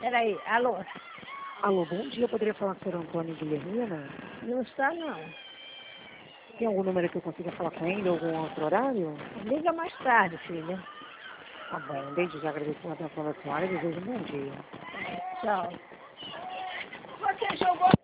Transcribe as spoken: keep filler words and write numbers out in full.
Peraí, alô? Alô, bom dia. Eu poderia falar com o senhor Antônio Guilhermina? Não está, não. Tem algum número que eu consiga falar com ele, algum outro horário? Liga mais tarde, filha. Tá bom, desde já agradeço a atenção da senhora e desejo um bom dia. Tchau. Você jogou